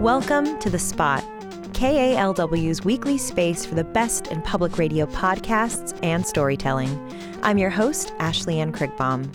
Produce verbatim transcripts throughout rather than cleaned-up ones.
Welcome to The Spot, K A L W's weekly space for the best in public radio podcasts and storytelling. I'm your host, Ashley Ann Krigbaum.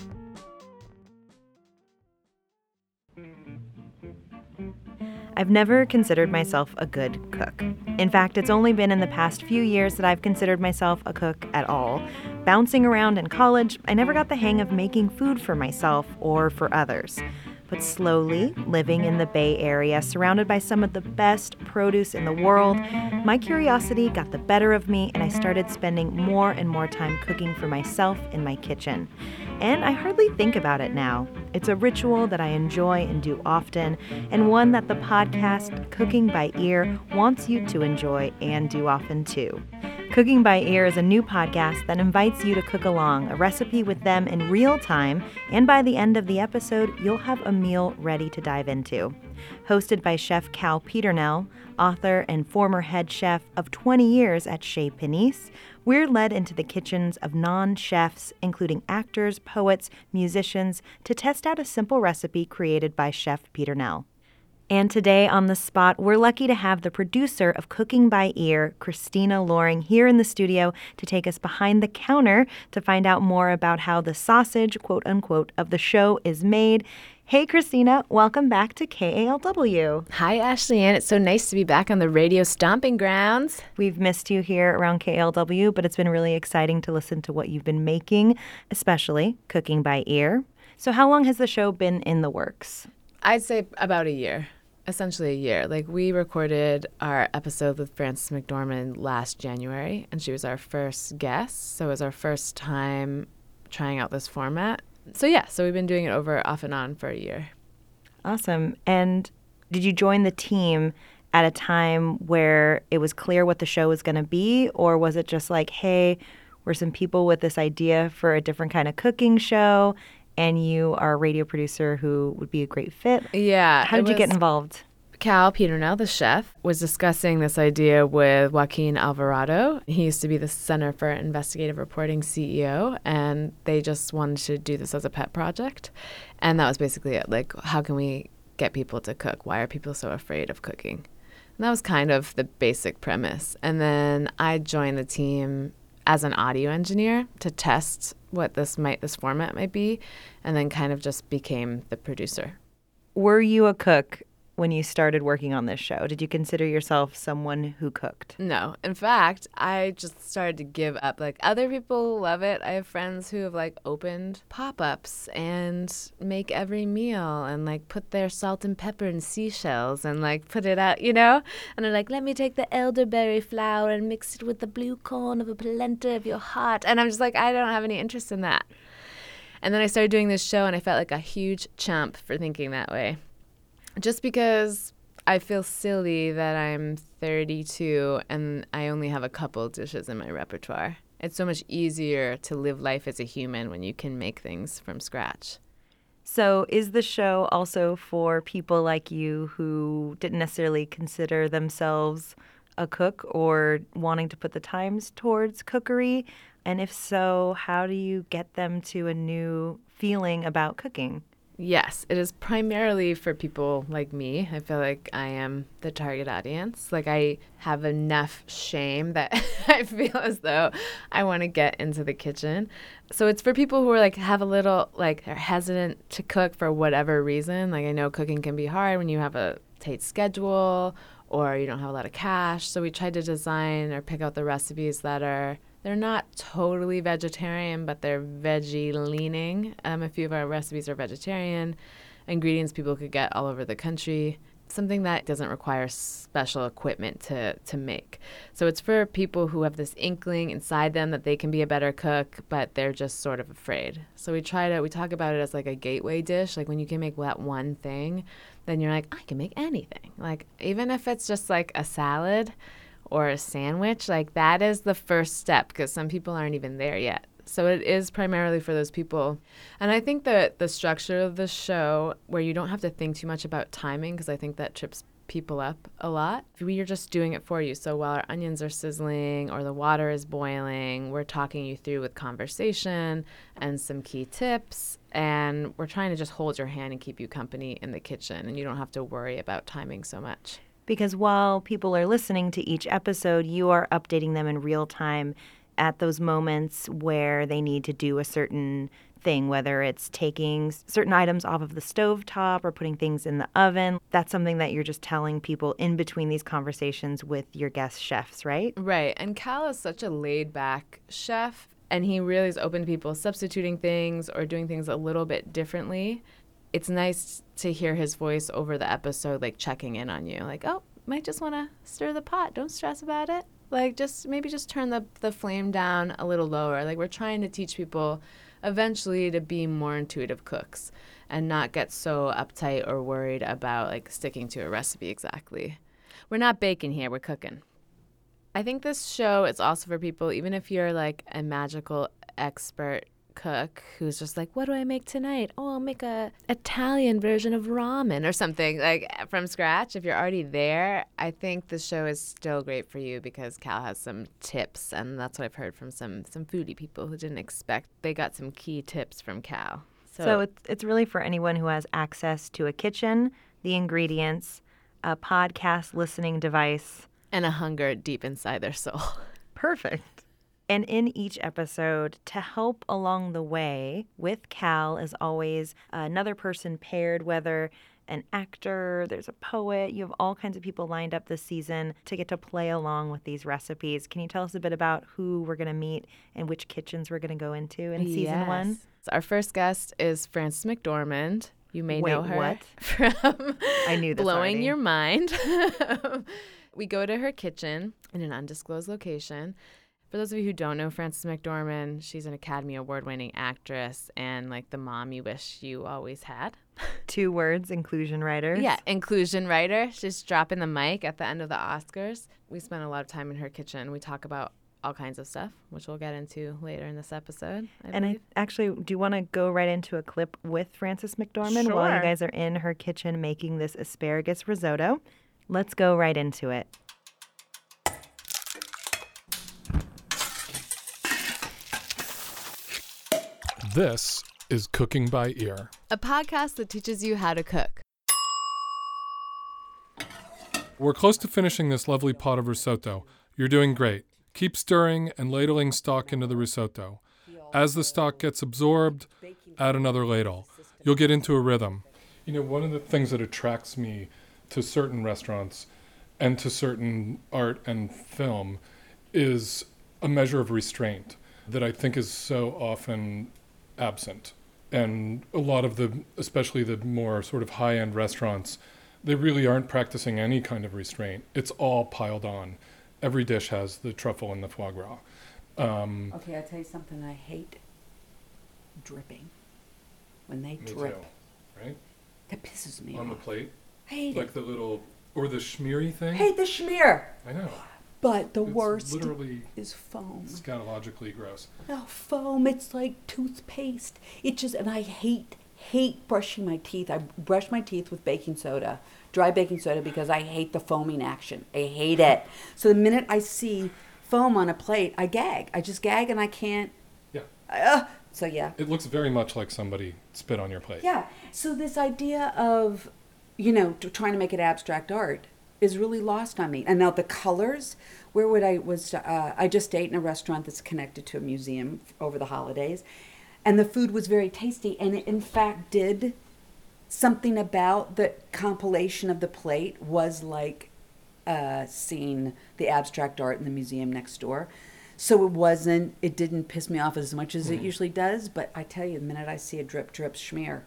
I've never considered myself a good cook. In fact, it's only been in the past few years that I've considered myself a cook at all. Bouncing around in college, I never got the hang of making food for myself or for others. But slowly, living in the Bay Area, surrounded by some of the best produce in the world, my curiosity got the better of me and I started spending more and more time cooking for myself in my kitchen. And I hardly think about it now. It's a ritual that I enjoy and do often, and one that the podcast Cooking by Ear wants you to enjoy and do often too. Cooking by Ear is a new podcast that invites you to cook along a recipe with them in real time, and by the end of the episode, you'll have a meal ready to dive into. Hosted by Chef Cal Peternell, author and former head chef of twenty years at Chez Panisse, we're led into the kitchens of non-chefs, including actors, poets, musicians, to test out a simple recipe created by Chef Peternell. And today on The Spot, we're lucky to have the producer of Cooking by Ear, Christina Loring, here in the studio to take us behind the counter to find out more about how the sausage, quote unquote, of the show is made. Hey, Christina, welcome back to K A L W. Hi, Ashley Ann. It's so nice to be back on the radio stomping grounds. We've missed you here around K A L W, but it's been really exciting to listen to what you've been making, especially Cooking by Ear. So how long has the show been in the works? I'd say about a year. Essentially a year. Like, we recorded our episode with Frances McDormand last January, and she was our first guest. So it was our first time trying out this format. So yeah, so we've been doing it over off and on for a year. Awesome. And did you join the team at a time where it was clear what the show was going to be, or was it just like, hey, we're some people with this idea for a different kind of cooking show, and you are a radio producer who would be a great fit? Yeah. How did you get involved? Cal Peternell, the chef, was discussing this idea with Joaquin Alvarado. He used to be the Center for Investigative Reporting C E O, and they just wanted to do this as a pet project. And that was basically it. Like, how can we get people to cook? Why are people so afraid of cooking? And that was kind of the basic premise. And then I joined the team as an audio engineer to test what this might this format might be, and then kind of just became the producer. Were you a cook when you started working on this show? Did you consider yourself someone who cooked? No. In fact, I just started to give up. Like, other people love it. I have friends who have, like, opened pop-ups and make every meal and, like, put their salt and pepper and seashells and, like, put it out, you know? And they're like, let me take the elderberry flour and mix it with the blue corn of a polenta of your heart. And I'm just like, I don't have any interest in that. And then I started doing this show, and I felt like a huge chump for thinking that way. Just because I feel silly that I'm thirty-two and I only have a couple dishes in my repertoire. It's so much easier to live life as a human when you can make things from scratch. So is the show also for people like you who didn't necessarily consider themselves a cook or wanting to put the times towards cookery? And if so, how do you get them to a new feeling about cooking? Yes, it is primarily for people like me. I feel like I am the target audience. Like, I have enough shame that I feel as though I want to get into the kitchen. So it's for people who are like have a little like are hesitant to cook for whatever reason. Like, I know cooking can be hard when you have a tight schedule or you don't have a lot of cash. So we tried to design or pick out the recipes that are They're not totally vegetarian, but they're veggie-leaning. Um, a few of our recipes are vegetarian. Ingredients people could get all over the country. Something that doesn't require special equipment to, to make. So it's for people who have this inkling inside them that they can be a better cook, but they're just sort of afraid. So we try to, we talk about it as like a gateway dish. Like, when you can make that one thing, then you're like, I can make anything. Like, even if it's just like a salad or a sandwich, like, that is the first step, because some people aren't even there yet. So it is primarily for those people. And I think that the structure of the show, where you don't have to think too much about timing, because I think that trips people up a lot. We are just doing it for you. So while our onions are sizzling or the water is boiling, we're talking you through with conversation and some key tips. And we're trying to just hold your hand and keep you company in the kitchen, and you don't have to worry about timing so much. Because while people are listening to each episode, you are updating them in real time at those moments where they need to do a certain thing, whether it's taking certain items off of the stovetop or putting things in the oven. That's something that you're just telling people in between these conversations with your guest chefs, right? Right. And Cal is such a laid-back chef, and he really is open to people substituting things or doing things a little bit differently. It's nice to hear his voice over the episode, like checking in on you, like, oh, might just want to stir the pot. Don't stress about it. Like, just maybe just turn the, the flame down a little lower. Like, we're trying to teach people eventually to be more intuitive cooks and not get so uptight or worried about, like, sticking to a recipe exactly. We're not baking here. We're cooking. I think this show is also for people, even if you're, like, a magical expert cook who's just like, what do I make tonight? Oh, I'll make a Italian version of ramen or something like from scratch. If you're already there, I think the show is still great for you because Cal has some tips, and that's what I've heard from some some foodie people who didn't expect. They got some key tips from Cal. So, so it's it's really for anyone who has access to a kitchen, the ingredients, a podcast listening device, and a hunger deep inside their soul. Perfect. And in each episode, to help along the way with Cal is always another person paired, whether an actor, there's a poet, you have all kinds of people lined up this season to get to play along with these recipes. Can you tell us a bit about who we're going to meet and which kitchens we're going to go into in season yes. one? So our first guest is Frances McDormand. You may Wait, know her what? from I knew this Blowing already. Your Mind. We go to her kitchen in an undisclosed location. For those of you who don't know Frances McDormand, she's an Academy Award-winning actress and like the mom you wish you always had. Two words, inclusion writer. Yeah, inclusion writer. She's dropping the mic at the end of the Oscars. We spent a lot of time in her kitchen. We talk about all kinds of stuff, which we'll get into later in this episode. I and believe. I actually, do you want to go right into a clip with Frances McDormand Sure. while you guys are in her kitchen making this asparagus risotto? Let's go right into it. This is Cooking by Ear, A podcast that teaches you how to cook. We're close to finishing this lovely pot of risotto. You're doing great. Keep stirring and ladling stock into the risotto. As the stock gets absorbed, add another ladle. You'll get into a rhythm. You know, one of the things that attracts me to certain restaurants and to certain art and film is a measure of restraint that I think is so often absent. And a lot of the, especially the more sort of high-end restaurants, they really aren't practicing any kind of restraint. It's all piled on. Every dish has the truffle and the foie gras. Um, Okay, I'll tell you something. I hate dripping. When they me drip, too, right? that pisses me On the off. plate, I hate like it. the little, or the schmeary thing. I hate the schmear. I know. But the It's worst literally is foam. scatologically gross. Oh, foam. It's like toothpaste. It just, and I hate, hate brushing my teeth. I brush my teeth with baking soda, dry baking soda, because I hate the foaming action. I hate it. So the minute I see foam on a plate, I gag. I just gag and I can't. Yeah. Uh, so yeah. It looks very much like somebody spit on your plate. Yeah. So this idea of, you know, t- trying to make it abstract art is really lost on me. And now the colors, where would I was uh, I just ate in a restaurant that's connected to a museum over the holidays, and the food was very tasty, and it in fact did something about the compilation of the plate was like uh, seeing the abstract art in the museum next door. So it wasn't, it didn't piss me off as much as it Mhm. usually does, but I tell you, the minute I see a drip, drip, schmear,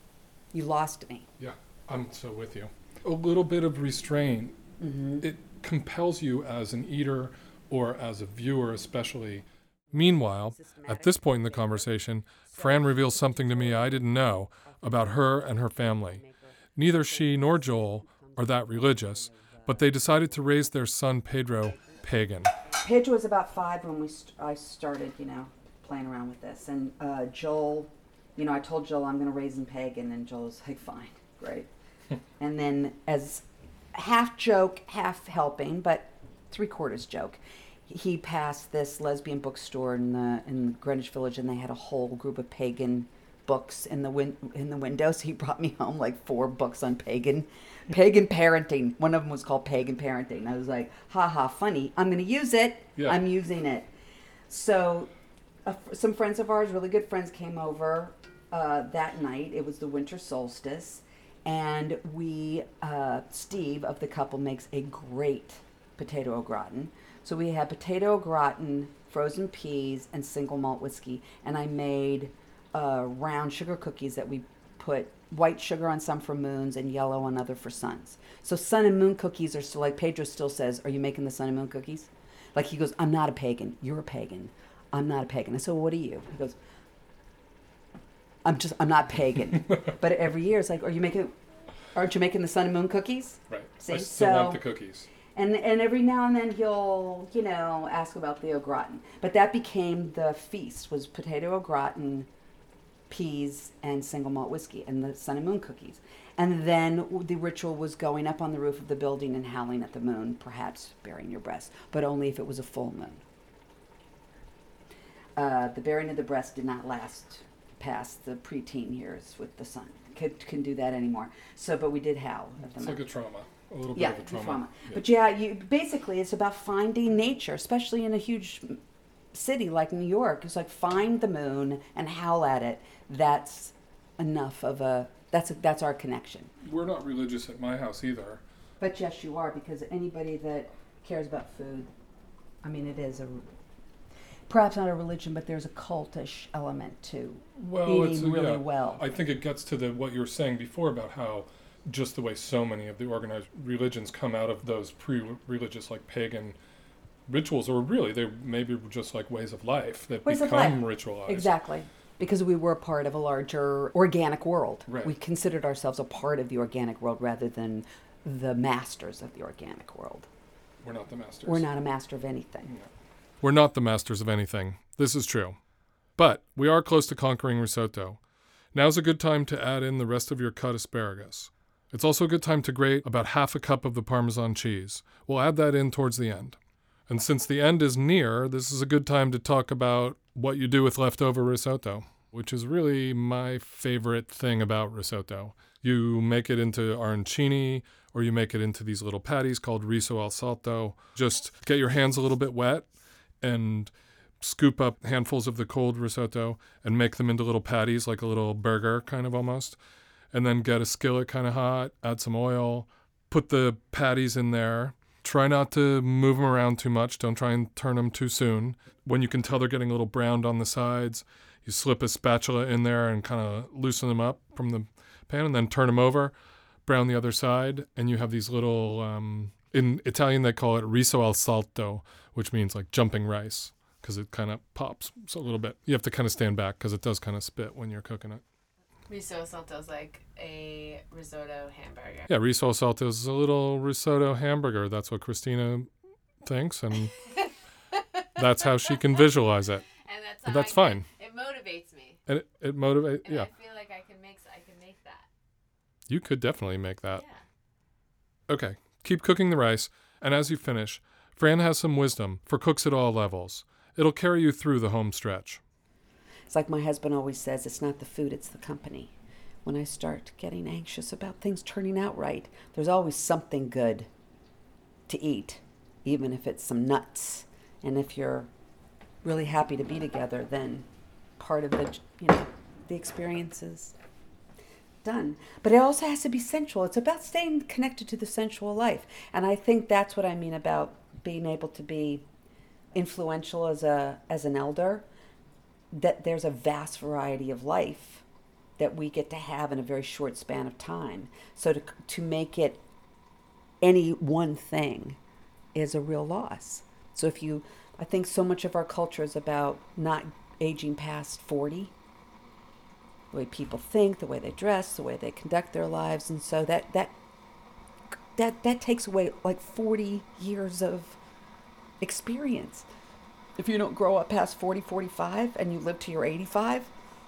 you lost me. Yeah, I'm so with you. A little bit of restraint, Mm-hmm. it compels you as an eater or as a viewer especially. Meanwhile, at this point in the conversation, Fran reveals something to me I didn't know about her and her family. Neither she nor Joel are that religious, but they decided to raise their son Pedro pagan. Pedro was about five when we st- I started, you know, playing around with this. And uh, Joel, you know, I told Joel I'm going to raise him pagan, and Joel was like, fine, great. And then as half joke, half helping, but three quarters joke, he passed this lesbian bookstore in the in Greenwich Village, and they had a whole group of pagan books in the win- in the window. So he brought me home like four books on pagan pagan parenting. One of them was called Pagan Parenting. I was like, ha ha, funny. I'm going to use it. Yeah. I'm using it. So uh, some friends of ours, really good friends, came over uh, that night. It was the winter solstice. And we, uh, Steve of the couple makes a great potato au gratin. So we had potato au gratin, frozen peas, and single malt whiskey. And I made uh, round sugar cookies that we put white sugar on some for moons and yellow on other for suns. So sun and moon cookies are still, like Pedro still says, are you making the sun and moon cookies? Like he goes, I'm not a pagan. You're a pagan. I'm not a pagan. I said, well, what are you? He goes, I'm just, I'm not pagan. But every year it's like, are you making, aren't you making the sun and moon cookies? Right. See? I still So- want the cookies. And and every now and then he'll, you know, ask about the au gratin. But that became the feast, was potato au gratin, peas, and single malt whiskey, and the sun and moon cookies. And then the ritual was going up on the roof of the building and howling at the moon, perhaps burying your breast, but only if it was a full moon. Uh, the burying of the breast did not last past the preteen years with the sun. Could, couldn't do that anymore. So, but we did howl at the It's moon. like a trauma. A little bit Yeah, of a the trauma. trauma. Yeah. But yeah, you basically it's about finding nature, especially in a huge city like New York. It's like find the moon and howl at it. That's enough of a that's a, that's our connection. We're not religious at my house either. But yes, you are, because anybody that cares about food, I mean, it is a perhaps not a religion, but there's a cultish element to Well, eating it's really yeah, well. I think it gets to the what you were saying before about how just the way so many of the organized religions come out of those pre-religious, like pagan rituals, or really they maybe just like ways of life that Ways of become life. ritualized. Exactly. Because we were a part of a larger organic world. Right. We considered ourselves a part of the organic world rather than the masters of the organic world. We're not the masters. We're not a master of anything. We're not the masters of anything. This is true. But we are close to conquering risotto. Now's a good time to add in the rest of your cut asparagus. It's also a good time to grate about half a cup of the Parmesan cheese. We'll add that in towards the end. And since the end is near, this is a good time to talk about what you do with leftover risotto, which is really my favorite thing about risotto. You make it into arancini, or you make it into these little patties called riso al salto. Just get your hands a little bit wet and scoop up handfuls of the cold risotto and make them into little patties, like a little burger kind of almost. And then get a skillet kind of hot, add some oil, put the patties in there. Try not to move them around too much. Don't try and turn them too soon. When you can tell they're getting a little browned on the sides, you slip a spatula in there and kind of loosen them up from the pan, and then turn them over, brown the other side, and you have these little, um, in Italian they call it riso al salto, which means like jumping rice, because it kind of pops a little bit. You have to kind of stand back because it does kind of spit when you're cooking it. Riso salto is like a risotto hamburger. Yeah, riso al salto is a little risotto hamburger. That's what Christina thinks, and that's how she can visualize it. And that's And how that's I fine. Can, it motivates me. And it, it motivates, And yeah. I feel like I can make I can make that. You could definitely make that. Yeah. Okay, keep cooking the rice, and as you finish, Fran has some wisdom for cooks at all levels. It'll carry you through the home stretch. It's like my husband always says, it's not the food, it's the company. When I start getting anxious about things turning out right, there's always something good to eat, even if it's some nuts. And if you're really happy to be together, then part of the, you know, the experience is done. But it also has to be sensual. It's about staying connected to the sensual life. And I think that's what I mean about being able to be influential as a as an elder, that there's a vast variety of life that we get to have in a very short span of time. So to to make it any one thing is a real loss. So if you, I think so much of our culture is about not aging past forty, the way people think, the way they dress, the way they conduct their lives, and so that that that that takes away like forty years of experience. If you don't grow up past forty, forty-five and you live to your eighty-five,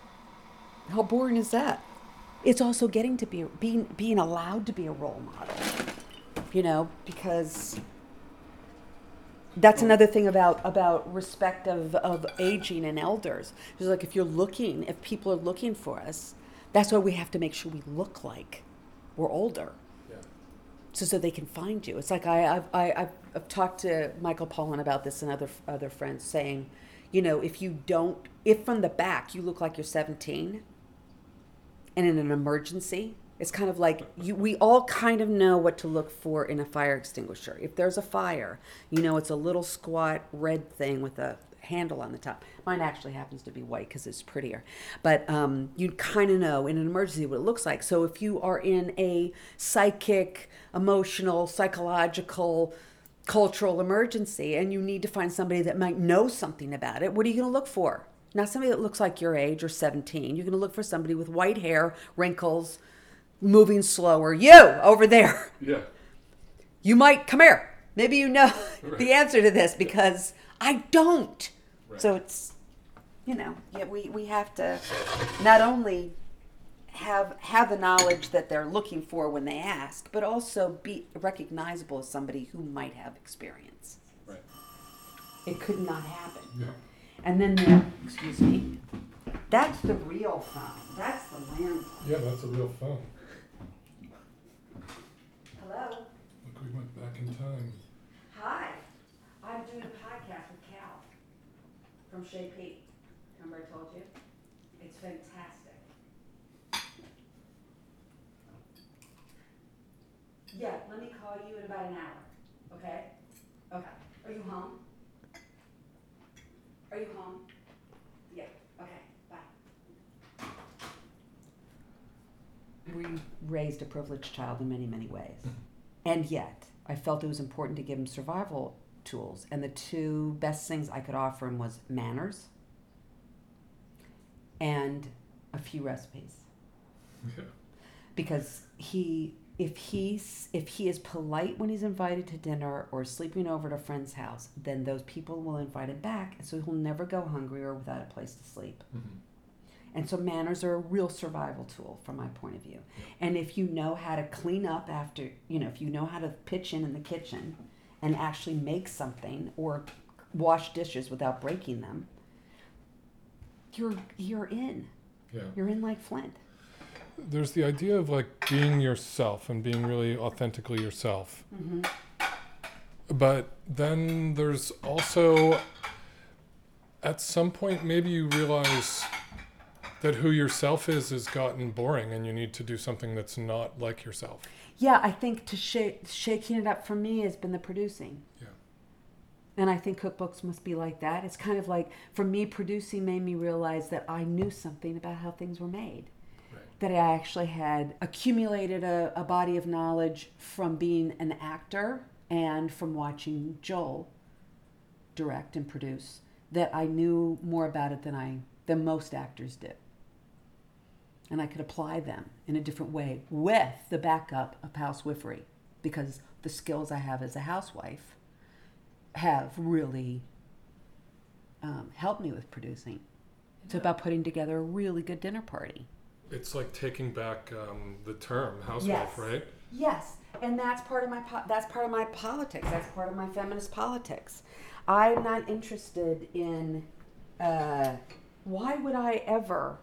how boring is that? It's also getting to be being being allowed to be a role model. You know, because That's another thing about about respect of, of aging and elders. It's like if you're looking, if people are looking for us, that's why we have to make sure we look like we're older, Yeah. so so they can find you. It's like I I've I, I've, I've talked to Michael Pollan about this and other other friends saying, you know, if you don't, if from the back you look like you're seventeen, and in an emergency, it's kind of like you, we all kind of know what to look for in a fire extinguisher. If there's a fire, you know, it's a little squat red thing with a handle on the top. Mine actually happens to be white because it's prettier. But um, you kind of know in an emergency what it looks like. So if you are in a psychic, emotional, psychological, cultural emergency and you need to find somebody that might know something about it, what are you going to look for? Not somebody that looks like your age or seventeen. You're going to look for somebody with white hair, wrinkles, moving slower. You over there. Yeah. You might come here. Maybe you know Right. the answer to this because I don't. Right. So it's, you know, yeah, we, we have to not only have have the knowledge that they're looking for when they ask, but also be recognizable as somebody who might have experience. Right. It could not happen. Yeah. And then the, excuse me, that's the real phone. That's the landline. Yeah, that's a real phone. Hello. Look, we went back in time. Hi. I'm doing a podcast with Cal from Chez Pete. Remember I told you? It's fantastic. Yeah, let me call you in about an hour. Okay? Okay. Are you home? Are you home? Yeah. Okay. Bye. We raised a privileged child in many, many ways. And yet, I felt it was important to give him survival tools. And the two best things I could offer him was manners and a few recipes. Yeah. Because he, if he's, if he is polite when he's invited to dinner or sleeping over at a friend's house, then those people will invite him back, so he'll never go hungry or without a place to sleep. Mm-hmm. And so manners are a real survival tool from my point of view. And if you know how to clean up after, you know, if you know how to pitch in in the kitchen and actually make something or wash dishes without breaking them, you're you're in. Yeah. You're in like Flint. There's the idea of like being yourself and being really authentically yourself. Mm-hmm. But then there's also, at some point, maybe you realize that who yourself is has gotten boring and you need to do something that's not like yourself. Yeah, I think to shake, shaking it up for me has been the producing. Yeah. And I think cookbooks must be like that. It's kind of like, for me, producing made me realize that I knew something about how things were made. Right. That I actually had accumulated a, a body of knowledge from being an actor and from watching Joel direct and produce, that I knew more about it than I than most actors did. And I could apply them in a different way with the backup of housewifery, because the skills I have as a housewife have really um, helped me with producing. It's about putting together a really good dinner party. It's like taking back um, the term housewife, Yes. right? Yes, and that's part of my po- that's part of my politics. That's part of my feminist politics. I'm not interested in. Uh, why would I ever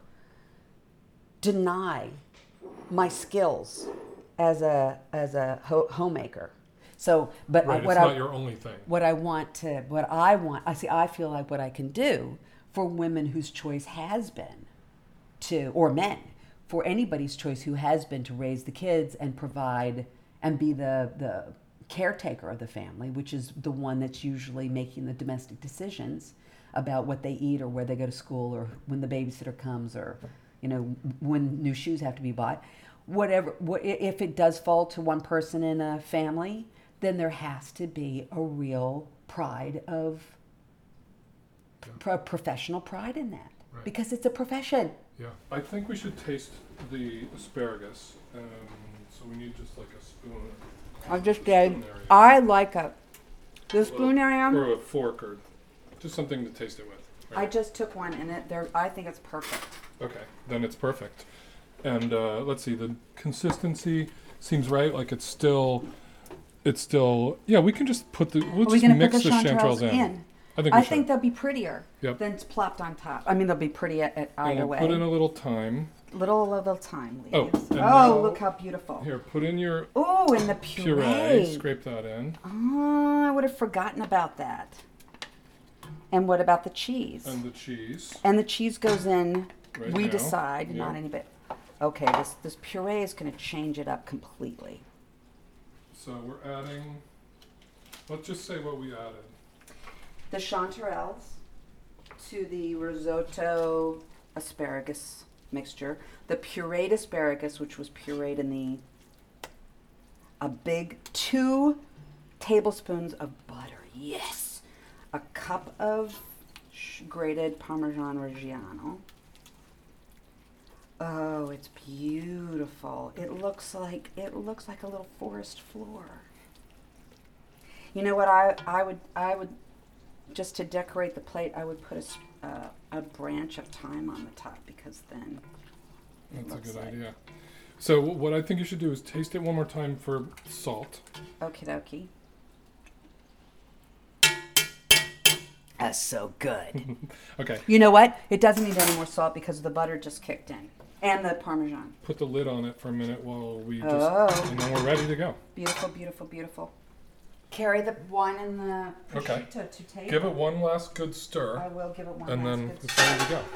deny my skills as a as a ho- homemaker? So, but Right, I, what it's I not your only thing. what I want to what I want I see I feel like what I can do for women whose choice has been to, or men, for anybody's choice who has been to raise the kids and provide and be the the caretaker of the family, which is the one that's usually making the domestic decisions about what they eat or where they go to school or when the babysitter comes or, you know, when new shoes have to be bought. Whatever, what, if it does fall to one person in a family, then there has to be a real pride of pro- professional pride in that, Right. because it's a profession. Yeah. I think we should taste the asparagus. Um, so we need just like a spoon. I just Spoon did. area. I like a the Well, spoon I am. Or a fork or just something to taste it with. I Right? just took one and it there. I think it's perfect. Okay, then it's perfect. And uh, let's see, the consistency seems right. Like it's still it's still, yeah, we can just put the, we'll Are we just going to mix put the the chanterelles chanterelles in. in? I think we I should. think they'll be prettier Yep. than plopped on top. I mean, they'll be pretty at, at And either we'll way. put in a little thyme. Little, little time leaves. Oh, and oh, now- look how beautiful. Here, put in your Oh, and the puree. puree. Scrape that in. Oh, I would have forgotten about that. And what about the cheese? And the cheese. And the cheese goes in, Right we now. decide, Yep. not any bit. Okay, this, this puree is going to change it up completely. So we're adding, let's just say what we added. The chanterelles to the risotto asparagus mixture. The pureed asparagus, which was pureed in the, a big two tablespoons of butter. Yes! A cup of sh- grated Parmesan Reggiano. Oh, it's beautiful. It looks like it looks like a little forest floor. You know what I I would I would just to decorate the plate, I would put a s- uh, a branch of thyme on the top because then it That's a looks good like. idea. So w- what I think you should do is taste it one more time for salt. Okie dokie. That's so good. Okay, You know what? It doesn't need any more salt because the butter just kicked in. And the Parmesan. put the lid on it for a minute while we just, Oh. and then we're ready to go. Beautiful, beautiful, beautiful. Carry the wine and the Okay. prosciutto to table. Give it one last good I stir, will give it one and last then good it's stir. ready to go.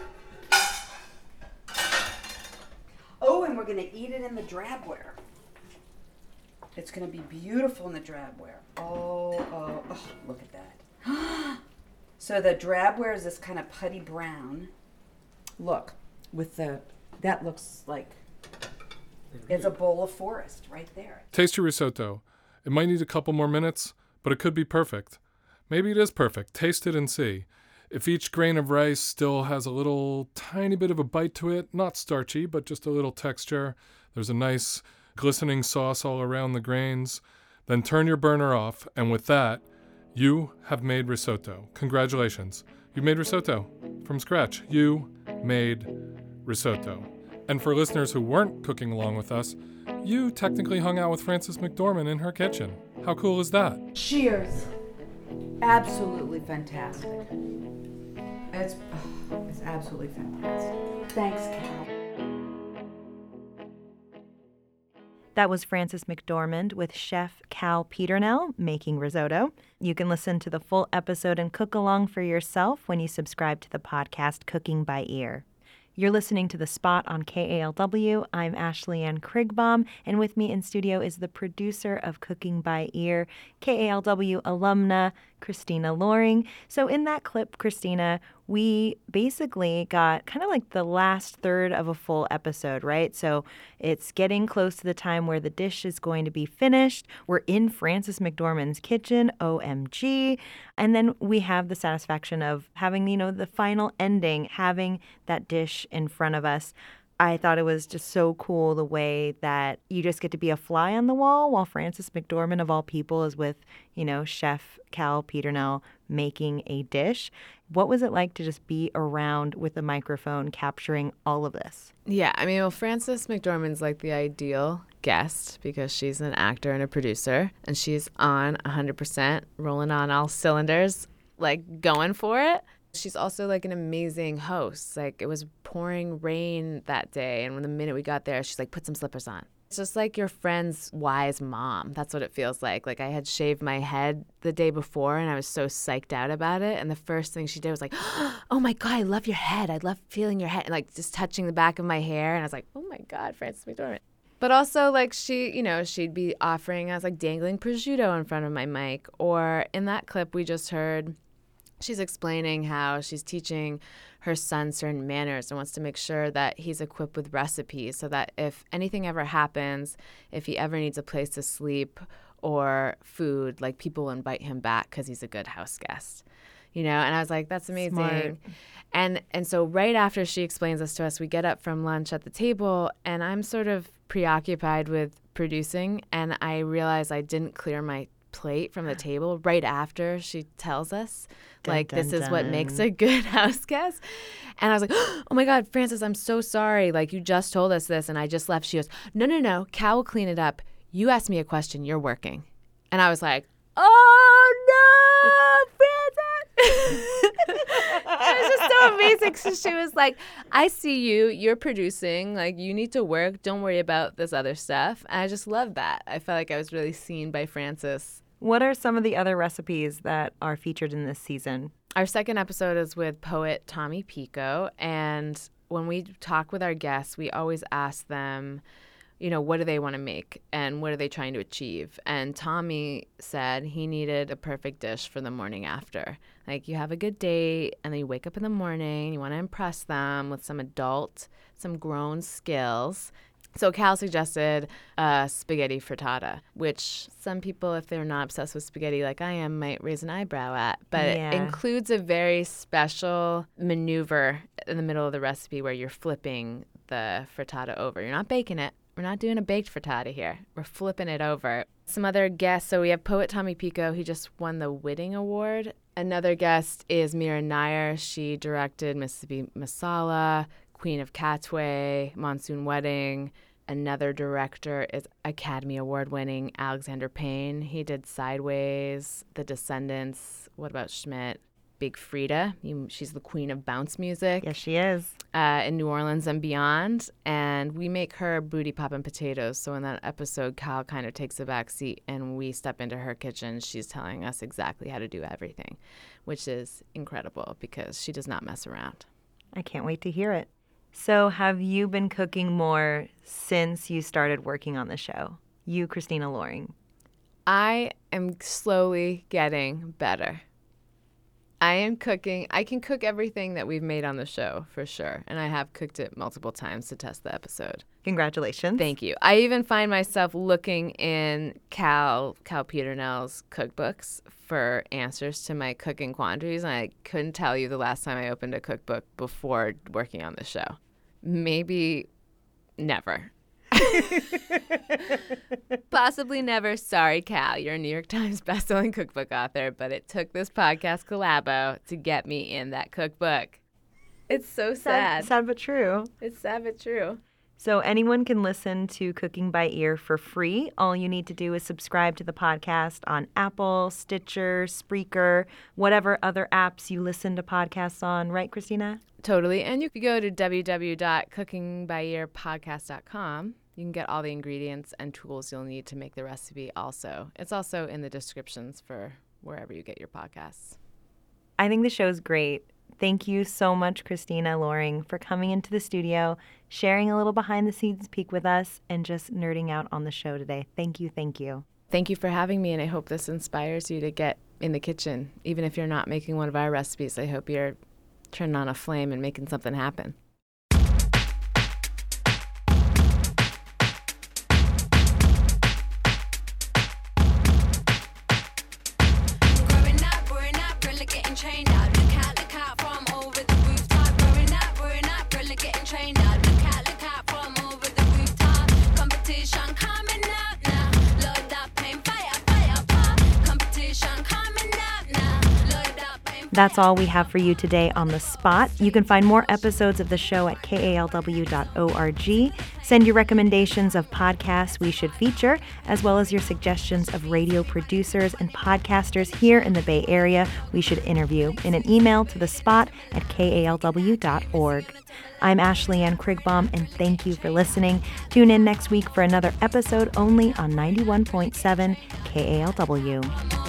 Oh, and we're going to eat it in the drabware. It's going to be beautiful in the drabware. Oh, oh, oh, look at that. So the drabware is this kind of putty brown. Look, with the, that looks like it's a bowl of forest right there. Taste your risotto. It might need a couple more minutes, but it could be perfect. Maybe it is perfect. Taste it and see. If each grain of rice still has a little tiny bit of a bite to it, not starchy, but just a little texture, there's a nice glistening sauce all around the grains, then turn your burner off, and with that, you have made risotto. Congratulations. You made risotto from scratch. You made risotto. And for listeners who weren't cooking along with us, you technically hung out with Frances McDormand in her kitchen. How cool is that? Cheers. Absolutely fantastic. It's, oh, it's absolutely fantastic. Thanks, Cal. That was Frances McDormand with Chef Cal Peternell making risotto. You can listen to the full episode and cook along for yourself when you subscribe to the podcast Cooking by Ear. You're listening to The Spot on K A L W. I'm Ashley Ann Krigbaum, and with me in studio is the producer of Cooking by Ear, K A L W alumna, Christina Loring. So in that clip, Christina, we basically got kind of like the last third of a full episode, right? So it's getting close to the time where the dish is going to be finished. We're in Frances McDormand's kitchen, O M G. And then we have the satisfaction of having, you know, the final ending, having that dish in front of us. I thought it was just so cool the way that you just get to be a fly on the wall while Frances McDormand, of all people, is with, you know, Chef Cal Peternell making a dish. What was it like to just be around with a microphone capturing all of this? Yeah, I mean, well, Frances McDormand's like the ideal guest because she's an actor and a producer, and she's on one hundred percent, rolling on all cylinders, like going for it. She's also like an amazing host. Like, it was pouring rain that day, and when the minute we got there, she's like, put some slippers on. It's just like your friend's wise mom. That's what it feels like. Like, I had shaved my head the day before, and I was so psyched out about it. And the first thing she did was like, oh my God, I love your head. I love feeling your head. And like just touching the back of my hair. And I was like, oh my God, Frances McDormand. But also, like, she, you know, she'd be offering us like dangling prosciutto in front of my mic. Or in that clip we just heard, she's explaining how she's teaching her son certain manners and wants to make sure that he's equipped with recipes so that if anything ever happens, if he ever needs a place to sleep or food, like, people will invite him back because he's a good house guest. You know, and I was like, that's amazing. Smart. And and so right after she explains this to us, we get up from lunch at the table, and I'm sort of preoccupied with producing, and I realize I didn't clear my plate from the table right after she tells us, Dun, like, dun, this is what dun. makes a good house guest. And I was like, oh my God, Frances, I'm so sorry. Like, you just told us this, and I just left. She goes, no, no, no, Cal will clean it up. You asked me a question. You're working. And I was like, oh, no, Frances. It was just so amazing. So she was like, I see you. You're producing. Like, you need to work. Don't worry about this other stuff. And I just love that. I felt like I was really seen by Frances. What are some of the other recipes that are featured in this season? Our second episode is with poet Tommy Pico. And when we talk with our guests, we always ask them, you know, what do they want to make and what are they trying to achieve? And Tommy said he needed a perfect dish for the morning after. Like, you have a good date and then you wake up in the morning, you want to impress them with some adult, some grown skills. So Cal suggested uh, spaghetti frittata, which some people, if they're not obsessed with spaghetti like I am, might raise an eyebrow at. But Yeah. it includes a very special maneuver in the middle of the recipe where you're flipping the frittata over. You're not baking it. We're not doing a baked frittata here. We're flipping it over. Some other guests. So we have poet Tommy Pico. He just won the Whitting Award. Another guest is Mira Nair. She directed Mississippi Masala, Queen of Katwe, Monsoon Wedding. Another director is Academy Award-winning Alexander Payne. He did Sideways, The Descendants. What about Schmidt? Big Frida. You, she's the queen of bounce music. Yes, she is. Uh, in New Orleans and beyond. And we make her booty poppin' potatoes. So in that episode, Kyle kind of takes a back seat and we step into her kitchen. She's telling us exactly how to do everything, which is incredible because she does not mess around. I can't wait to hear it. So have you been cooking more since you started working on the show? You, Christina Loring. I am slowly getting better. I am cooking. I can cook everything that we've made on the show for sure. And I have cooked it multiple times to test the episode. Congratulations. Thank you. I even find myself looking in Cal, Cal Peternell's cookbooks for answers to my cooking quandaries. And I couldn't tell you the last time I opened a cookbook before working on the show. Maybe never. Possibly never. Sorry, Cal. You're a New York Times bestselling cookbook author, but it took this podcast collabo to get me in that cookbook. It's so sad. Sad, sad but true. It's sad but true. So anyone can listen to Cooking by Ear for free. All you need to do is subscribe to the podcast on Apple, Stitcher, Spreaker, whatever other apps you listen to podcasts on. Right, Christina? Totally. And you could go to w w w dot cooking by ear podcast dot com. You can get all the ingredients and tools you'll need to make the recipe also. It's also in the descriptions for wherever you get your podcasts. I think the show's great. Thank you so much, Christina Loring, for coming into the studio, sharing a little behind-the-scenes peek with us, and just nerding out on the show today. Thank you, thank you. Thank you for having me, and I hope this inspires you to get in the kitchen. Even if you're not making one of our recipes, I hope you're turning on a flame and making something happen. That's all we have for you today on The Spot. You can find more episodes of the show at K A L W dot org. Send your recommendations of podcasts we should feature, as well as your suggestions of radio producers and podcasters here in the Bay Area we should interview in an email to The Spot at K A L W dot org. I'm Ashley Ann Krigbaum, and thank you for listening. Tune in next week for another episode only on ninety-one point seven K A L W.